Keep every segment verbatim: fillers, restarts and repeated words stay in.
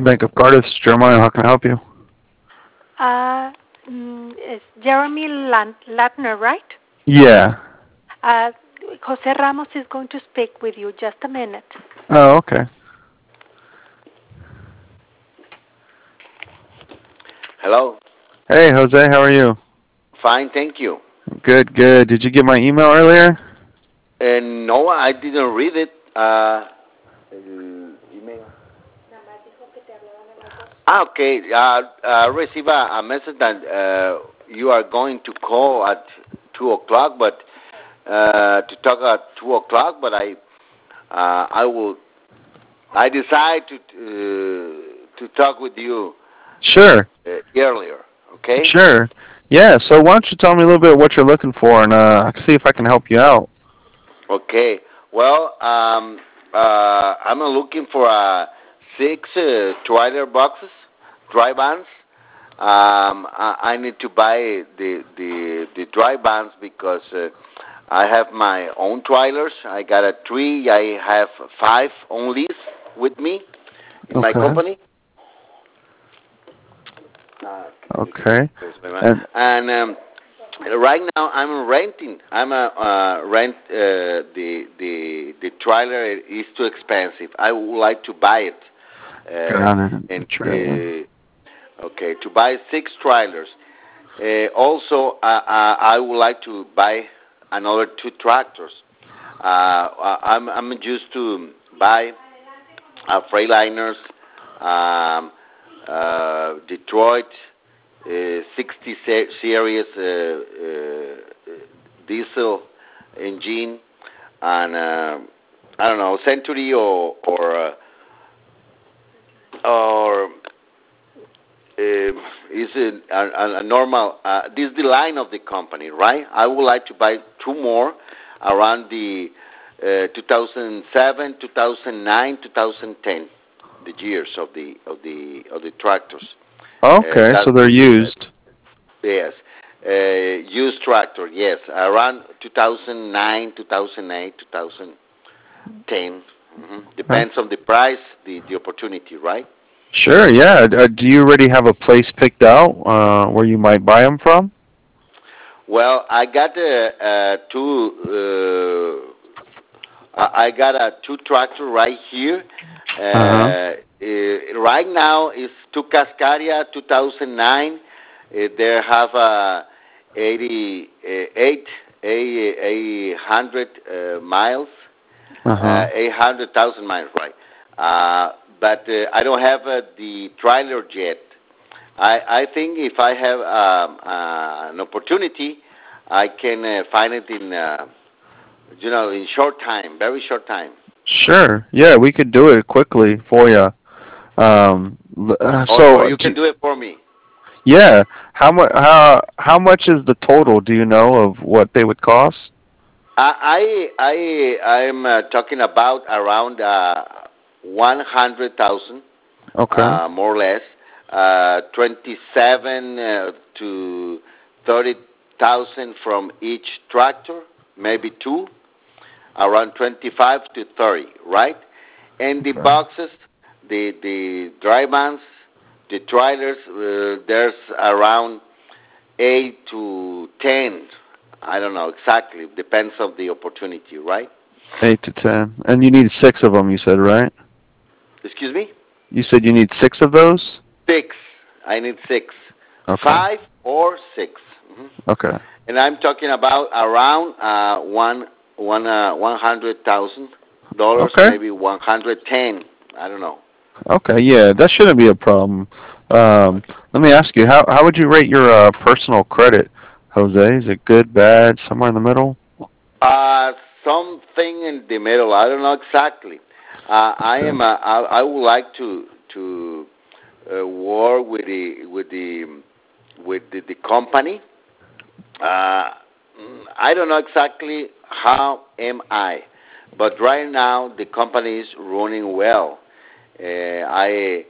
Bank of Cardiff. Jeremiah, how can I help you? Uh, mm, it's Jeremy Lan- Latner, right? Yeah. Uh, Jose Ramos is going to speak with you. Just a minute. Oh, okay. Hello. Hey, Jose, how are you? Fine, thank you. Good, good. Did you get my email earlier? And no, I didn't read it. Uh, el email. Ah, okay. Uh, uh, receive a, a message that uh, you are going to call at two o'clock, but uh, to talk at two o'clock. But I, uh, I will. I decide to uh, to talk with you Sure, uh, earlier. Okay. sure. Yeah, so why don't you tell me a little bit what you're looking for, and uh, I can see if I can help you out. Okay. Well, um, uh, I'm looking for uh, six uh, trailer boxes, dry vans. Um, I, I need to buy the the the dry vans because uh, I have my own trailers. I got a three. I have five on lease with me in my Okay, company. Uh, okay. And and um, right now I'm renting. I'm a uh, rent uh, the the the trailer is too expensive. I would like to buy it. Uh, got it. The and trailer. uh, okay, to buy six trailers. Uh, also, uh, uh, I would like to buy another two tractors. Uh, I'm I'm used to buy uh, Freightliners, um, uh, Detroit uh, sixty series uh, uh, diesel engine, and uh, I don't know, Century or or uh, or uh, is it a, a, a normal? Uh, this is the line of the company, right? I would like to buy two more around the uh, two thousand seven, two thousand nine, two thousand ten, the years of the of the of the tractors. Uh, Okay, that so they're uh, used. yes, uh, used tractor. Yes, around two thousand nine, two thousand eight, two thousand ten. Mm-hmm. Okay. Depends on the price, the the opportunity, right? Sure, yeah. Uh, do you already have a place picked out uh, where you might buy them from? Well, I got uh, uh, two. Uh, I I got a two tractor right here. Uh-huh. Uh, uh, right now is two Cascadia two thousand nine. Uh, they have uh, eighty-eight, eight hundred uh, miles, uh, Uh-huh. eight hundred thousand miles, right? Uh, but uh, I don't have uh, the trailer yet. I I think if I have um, uh, an opportunity, I can uh, find it in uh, you know in short time, very short time. Sure. Yeah, we could do it quickly for you. Um, l- uh, Or or so, you do, can do it for me. yeah, how much how how much is the total? Do you know of what they would cost? I I I I'm uh, talking about around uh, one hundred thousand, Okay. uh, more or less, uh, twenty seven uh, to thirty thousand from each tractor, maybe two, around twenty five to thirty, right? And the Okay. boxes, the the dry vans, the trailers, uh, there's around eight to ten. I don't know exactly. Depends on the opportunity, right? Eight to ten. And you need six of them, you said, right? Excuse me? You said you need six of those? Six. I need six. Okay. Five or six. hmm Okay. And I'm talking about around uh, one one uh, one hundred thousand dollars, Okay. maybe one hundred ten. I don't know. Okay. Yeah, that shouldn't be a problem. Um, let me ask you, how how would you rate your uh, personal credit, Jose? Is it good, bad, somewhere in the middle? Uh, something in the middle. I don't know exactly. Uh, I Okay. am. Uh, I, I would like to to uh, work with the with the with the, the company. Uh, mm, I don't know exactly how am I, but right now the company is running well. Uh, I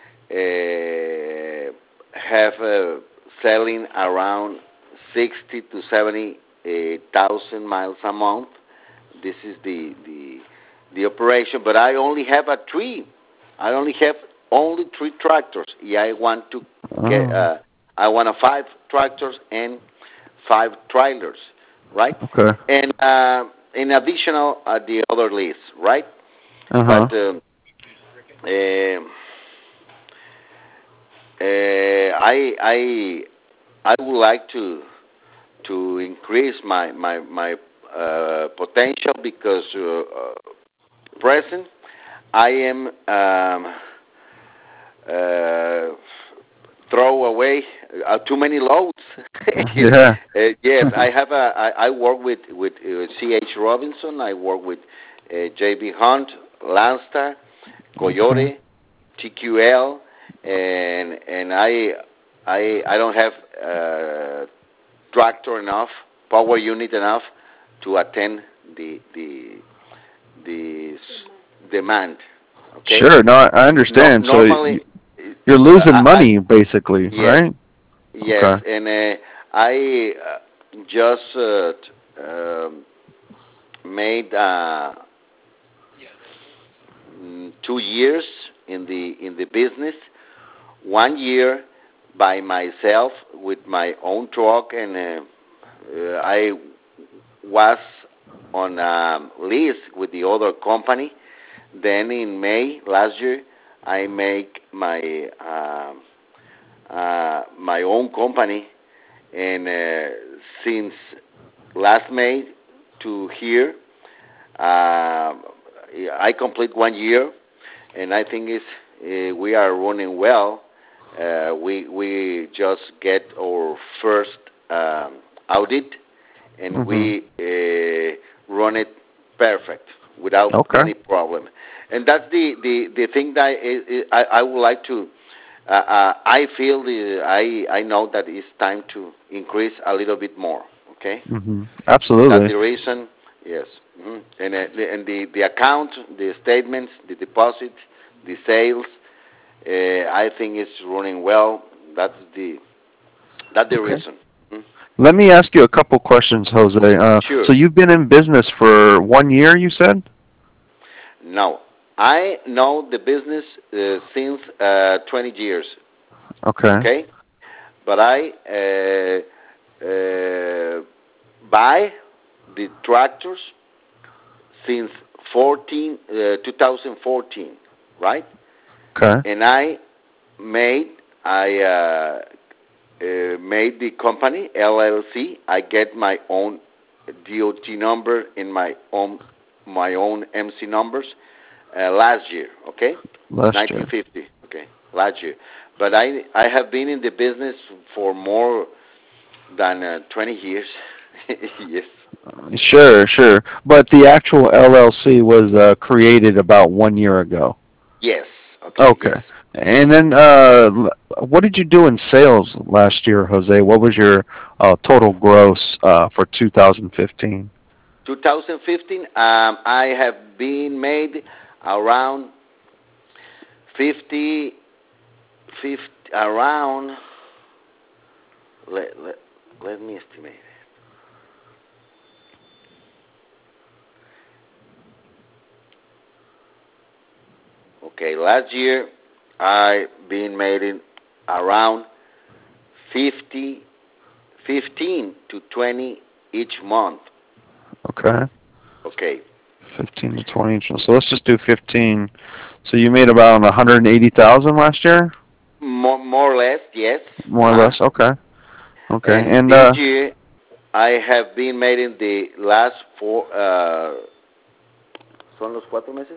uh, have uh, selling around sixty to seventy uh, thousand miles a month. This is the the the operation, but I only have a three. I only have only three tractors. Yeah, I want to get. Oh, Uh, I want a five tractors and five trailers, right? okay. And uh, in additional, uh, the other lease, right? Uh huh. But um, uh, uh, I I I would like to to increase my my my uh, potential because uh, uh, present I am um, uh, throw away uh, too many loads. Yeah. uh, yes, I have a. I, I work with with uh, C H. Robinson. I work with uh, J B. Hunt, Landstar, Okay. Coyote, T Q L, and and I I I don't have uh, tractor enough, power unit enough to attend the the the s- demand. Okay. Sure. No, I I No, understand. So normally, y- you're uh, losing I, I money, basically, yes, right? yes, Okay. and uh, I uh, just uh, t- um made uh, mm, two years in the in the business. One year by myself with my own truck, and uh, uh, I was on a lease with the other company. Then in May last year, I make my uh, uh, my own company, and uh, since last May to here, uh, I complete one year, and I think it's, uh, we are running well. Uh, we we just get our first um, audit, and Mhm. we uh, run it perfect without Okay. any problem. And that's the, the, the thing that I, I, I would like to. Uh, uh, I feel the, I I know that it's time to increase a little bit more. Okay, Mhm. that's Absolutely. the reason. Yes, hmm and uh, the, and the the account, the statements, the deposit, the sales. Uh, I think it's running well. That's the that's the Okay. reason. Mhm. Let me ask you a couple questions, Jose. Uh, Sure. so you've been in business for one year, you said? Now, I know the business uh, since uh, twenty years, Okay. okay? But I uh, uh, buy the tractors since fourteen, uh, twenty fourteen, right? Okay. And I made, I uh, uh, made the company, L L C. I get my own D O T number and my own, my own M C numbers uh, last year, okay? Last year. nineteen fifty, okay, last year. But I I have been in the business for more than uh, twenty years. Yes, Sure, sure. But the actual L L C was uh, created about one year ago. yes, okay, yes. Okay. And then, uh, l- what did you do in sales last year, Jose? What was your uh, total gross uh, for two thousand fifteen? twenty fifteen, um, I have been made around fifty, fifty around, let, let, let me estimate. Okay, last year I been made in around fifty, fifteen to twenty each month. Okay. Okay, fifteen to twenty. So let's just do fifteen. So you made about one hundred eighty thousand last year? more, more or less, yes. More or Uh-huh. less. Okay. Okay. And And this uh year I have been made in the last four, uh, ¿son los cuatro meses?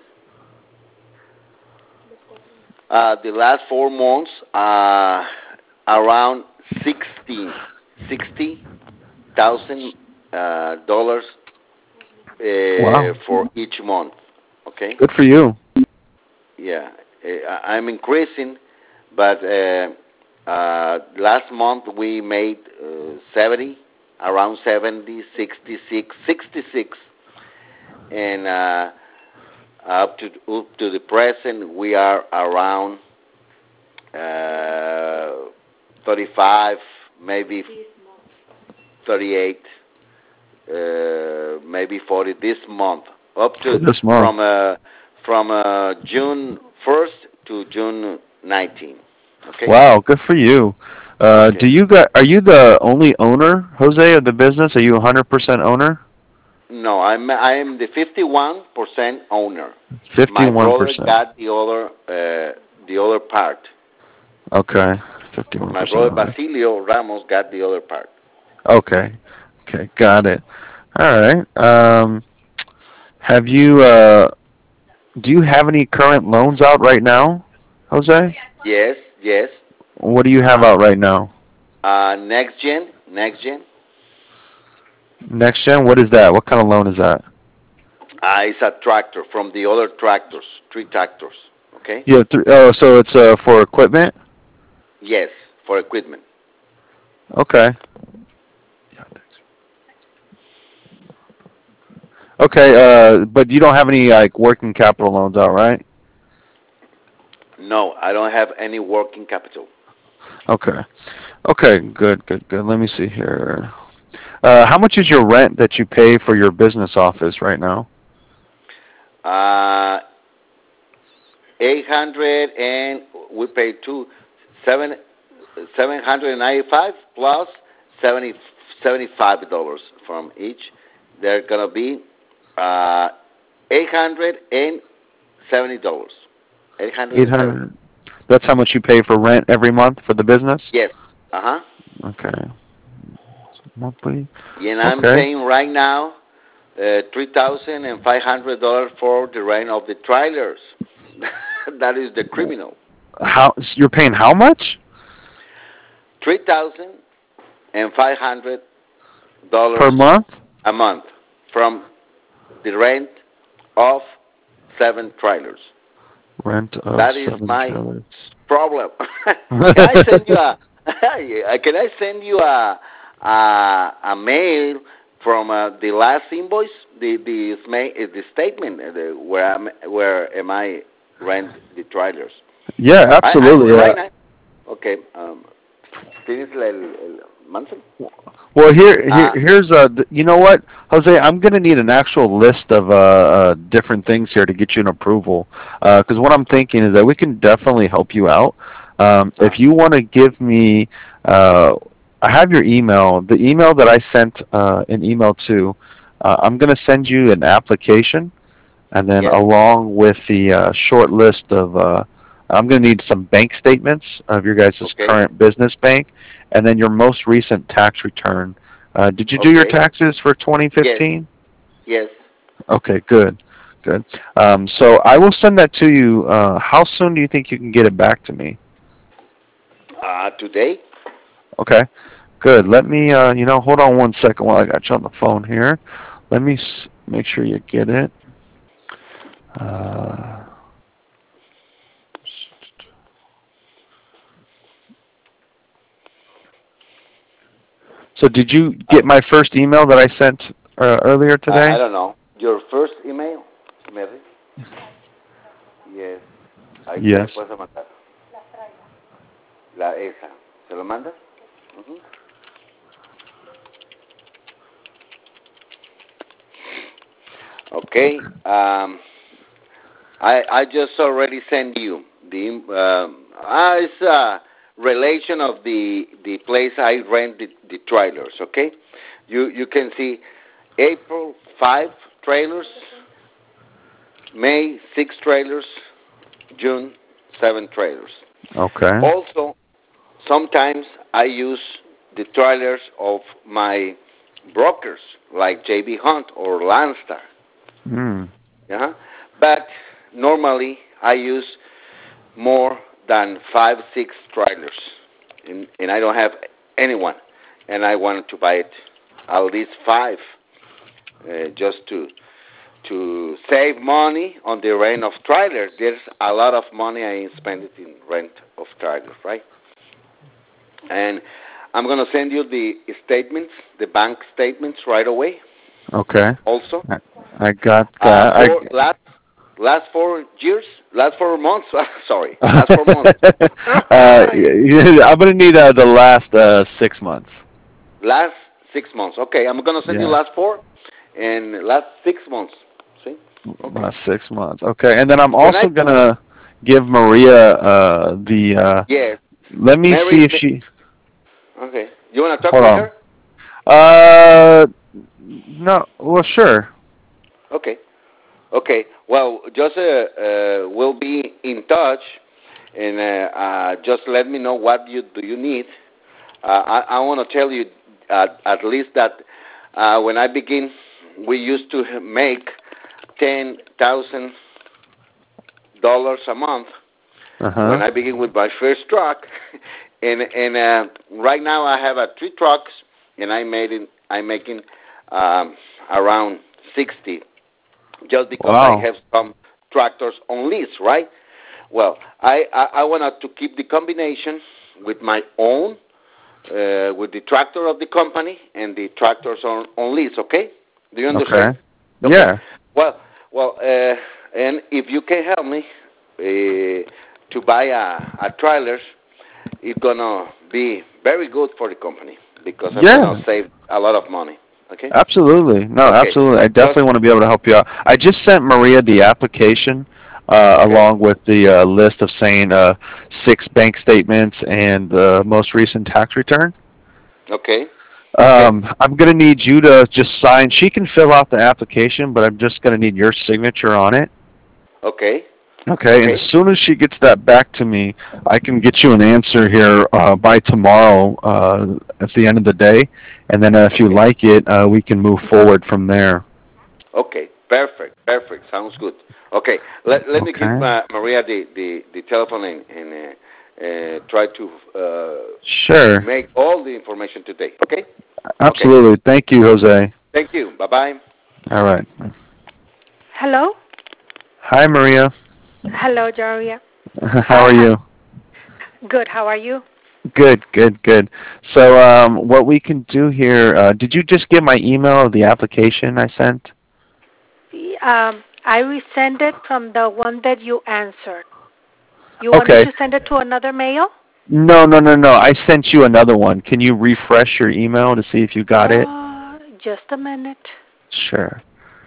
Uh, the last four months, uh, around sixty, sixty thousand uh, dollars uh, wow. for each month. Okay, Good for you. yeah, uh, I'm increasing, but uh, uh, last month we made uh, seventy, around seventy, sixty-six, sixty-six, and uh, up to up to the present we are around uh, thirty-five, maybe thirty-eight, uh, maybe forty this month, up For to this month. from uh, from uh, June first to June nineteenth. Okay. Wow, good for you. Uh, Okay. do you got? Are you the only owner, Jose, of the business? Are you one hundred percent owner? No, I'm I am the fifty-one percent owner. My Fifty-one brother percent. got the other uh, the other part. Okay, fifty-one My percent brother owner. Basilio Ramos got the other part. Okay, okay, got it. All right. Um, have you? Uh, do you have any current loans out right now, Jose? Yes, yes. What do you have Uh, out right now? uh, next gen, next gen. Next gen. What is that? What kind of loan is that? Uh, it's a tractor from the other tractors, three tractors. Okay. You have th- oh, so it's uh for equipment. Yes, for equipment. Okay. Okay. Uh, but you don't have any like working capital loans out, right? No, I don't have any working capital. Okay. Okay. Good. Good. Good. Let me see here. Uh, how much is your rent that you pay for your business office right now? Uh, eight hundred and we pay two seven seven hundred ninety-five plus seventy seventy-five dollars from each. They're gonna be uh, eight hundred and seventy dollars. Eight hundred Eight and seventy. hundred. That's how much you pay for rent every month for the business. Yes. Uh huh. Okay. Monthly. And I'm Okay. paying right now uh, three thousand and five hundred dollars for the rent of the trailers. That is the criminal. How you're paying how much Three thousand and five hundred dollars per month? a month from the rent of seven trailers. Rent of That is seven my trailers. problem. Can I send you a can I send you a a, a mail from uh, the last invoice, the the sma- uh, the statement uh, the, where am where am I rent the trailers? Yeah, I, I'm absolutely. Uh, right now. Okay. Um, ¿tienes el, el, el Manson? well, here, here, Uh, here's uh, th- you know what, Jose, I'm gonna need an actual list of uh, uh different things here to get you an approval. Because what I'm thinking is that we can definitely help you out. Um, if uh, you want to give me, uh, I have your email. The email that I sent uh, an email to, uh, I'm gonna send you an application, and then yes. along with the uh, short list of, uh, I'm going to need some bank statements of your guys' Okay. current business bank, and then your most recent tax return. Uh, did you do your Okay. taxes for Yes. twenty fifteen? Yes. Okay, good, good. Um, so I will send that to you. Uh, how soon do you think you can get it back to me? Uh, today. Okay, good. Let me, uh, you know, hold on one second while I got you on the phone here. Let me s- make sure you get it. Uh, So did you Uh, get my first email that I sent uh, earlier I, I today? don't know. Your first email, Mary? Yes. Ahí te Yes. puedes mandar. La esa. ¿Se lo manda? Ujú. Okay. Um, I I just already sent you the um, uh, it's a relation of the the place I rent the, the trailers. Okay. You you can see April five trailers, May six trailers, June seven trailers. Okay. Also, sometimes I use the trailers of my brokers like J B Hunt or Landstar. Hmm. Yeah, but normally I use more than five, six trailers, and, and I don't have anyone, and I wanted to buy it at least five, uh, just to to save money on the rent of trailers. There's a lot of money I spend it in rent of trailers, right? And I'm gonna send you the statements, the bank statements right away. Okay. Also, I, I got uh, that. for last last four years, last four months. Sorry, I. last four months. uh, yeah, I'm gonna need uh, the last uh, six months. Last six months. Okay, I'm gonna send you Yeah. last four and last six months. See? Okay. Last six months. Okay. And then I'm When I also gonna. give Maria uh, the. Uh, Yes. let me see Mary. if she. Okay. You want to talk Hold with on. her? Uh, no. Well, sure. Okay. Okay. Well, just uh, uh, we'll be in touch, and uh, uh, just let me know what you do you need. Uh, I, I want to tell you uh, at least that uh, when I begin, we used to make ten thousand dollars a month Uh when huh. I begin with my first truck, and and uh, right now I have uh, three trucks, and I made it. I'm making um, around sixty just because I Wow. have some tractors on lease, right? Well, I I, I wanted to keep the combination with my own, uh, with the tractor of the company and the tractors on on lease. Okay, do you understand? Okay. Okay. Yeah. Well, well, uh, and if you can help me uh, to buy a, a trailers, it's gonna be very good for the company because I'm gonna Yeah. save a lot of money. Okay. Absolutely. No, Okay. absolutely. I Just definitely want to be able to help you out. I just sent Maria the application uh, okay. along with the uh, list of saying uh, six bank statements and the most recent tax return. Okay. Okay. Um, I'm going to need you to just sign. She can fill out the application, but I'm just going to need your signature on it. Okay. Okay, and as Okay. soon as she gets that back to me, I can get you an answer here uh, by tomorrow uh, at the end of the day, and then uh, if you Okay. like it, uh, we can move forward from there. Okay. Perfect. Perfect. Sounds good. Okay. Let Let me give Okay. uh, Maria the the the telephone and, and uh, uh, try to uh, Sure. make all the information today. Okay. Okay. Absolutely. Thank you, Jose. Thank you. Bye bye. All right. Hello? Hi, Maria. Hello, Daria. How I are have you? good. How are you? Good, good, good. So, um, what we can do here? Uh, did you just get my email of the application I sent? Um, I resend it from the one that you answered. You want me Okay. to send it to another mail? No, no, no, no. I sent you another one. Can you refresh your email to see if you got it? Uh, just a minute. Sure.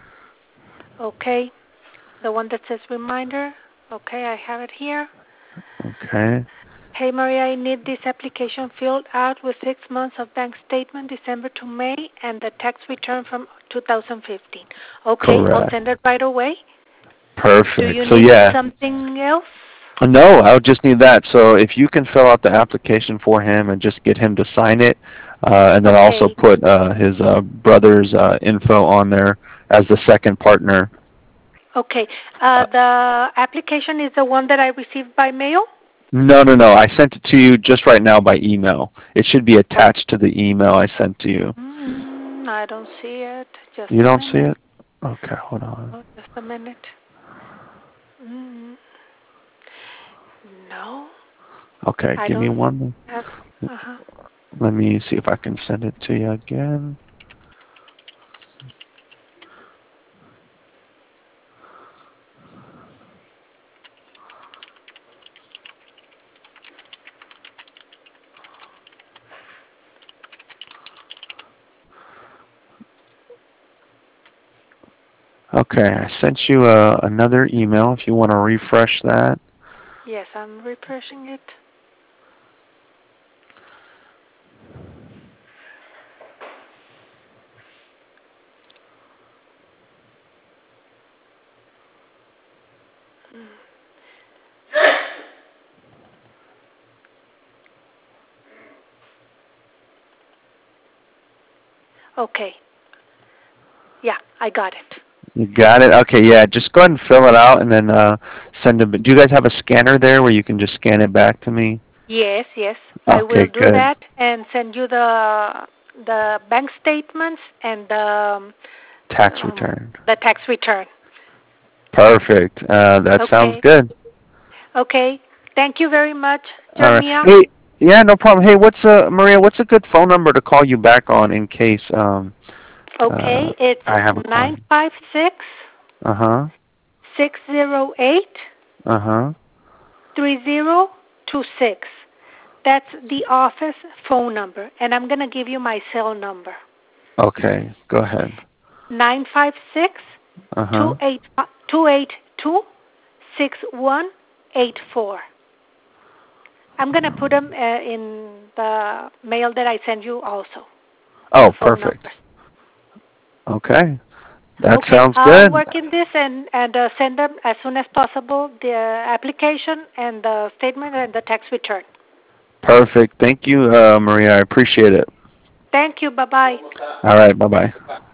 Okay. The one that says reminder. Okay, I have it here. Okay. Hey Maria, I need this application filled out with six months of bank statement, December to May, and the tax return from two thousand fifteen. Okay, I'll Correct. send it right away. Do Perfect. you So need yeah. something else? No, I would just need that. So if you can fill out the application for him and just get him to sign it, uh, and then also Okay, put uh, his uh, brother's uh, info on there as the second partner. okay. Uh, Uh, the application is the one that I received by mail? no, no, no. I sent it to you just right now by email. It should be Oh, attached to the email I sent to you. mm, I don't see it. Just You a don't see minute. it? Okay, hold on. Oh, just a minute. Mm, no, Okay, I give me don't one. have. Uh-huh. Let me see if I can send it to you again. Okay, I sent you uh, another email if you want to refresh that. Yes, I'm refreshing it. Okay. Yeah, I got it. You got it? Okay, yeah, just go ahead and fill it out and then uh, send it. Do you guys have a scanner there where you can just scan it back to me? Yes, yes. I will Okay, do good. that and send you the the bank statements and the um, Tax um, return. the tax return. Perfect. Uh, that sounds Okay. good. Okay. Thank you very much, All right. Jeremiah. Hey, yeah, no problem. Hey, what's uh Maria? What's a good phone number to call you back on in case um uh Okay, it's I have a nine question? five six Uh huh. six zero eight Uh huh. three zero two six. That's the office phone number, and I'm gonna give you my cell number. Okay. Go ahead. Nine five six Uh two huh. eight two eight two six one eight four. I'm going to put them uh, in the mail that I send you also. Oh, perfect. Numbers. Okay. That okay, sounds I'll good. work in this and, and uh, send them as soon as possible, the application and the statement and the tax return. Perfect. Thank you, uh, Maria. I appreciate it. Thank you. Bye-bye. All right. Bye-bye.